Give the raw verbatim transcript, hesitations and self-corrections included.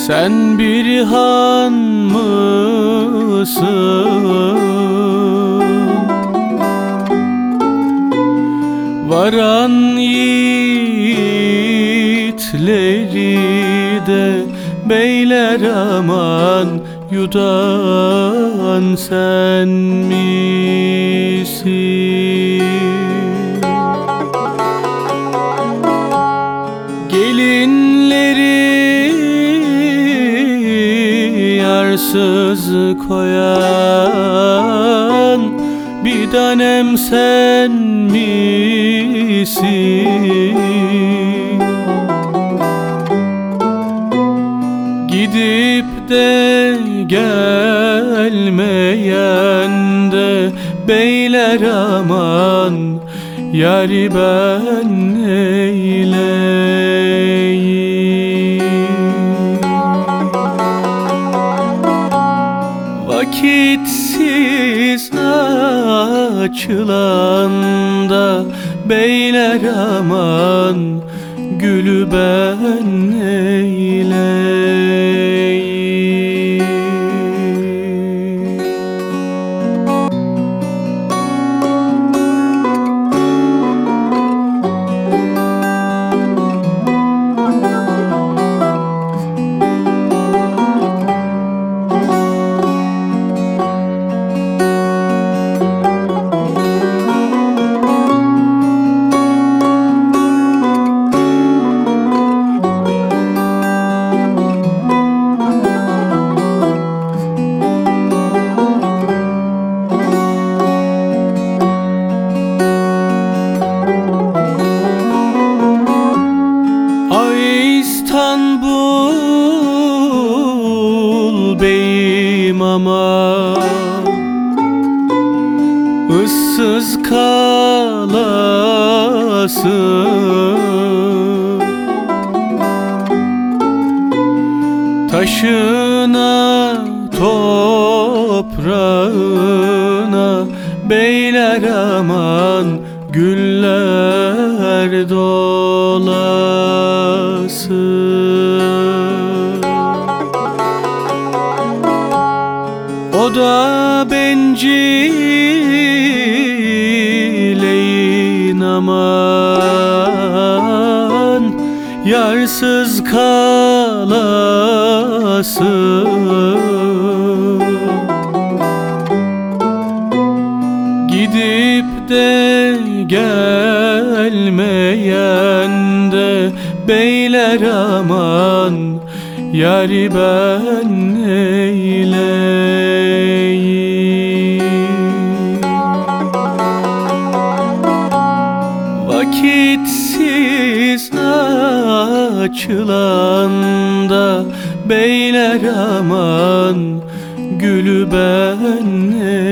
Sen bir han mısın? Varan yiğitleri de beyler aman yudan sen misin? Gelinleri yarsız koyan bir tanem sen misin? Gidip de gelmeyen de beyler aman yâri ben neyleyim? Vakitsiz açılan da beyler aman gülü ben neyleyim? İstanbul beyim ama ıssız kalasın. Taşına toprağına beyler aman güller dolasın. O da bencileyin aman yarsız kalasın. Gidip de gelmeyen de beyler aman yâri ben neyleyim? Vakitsiz açılan da beyler aman gülü ben neyleyim?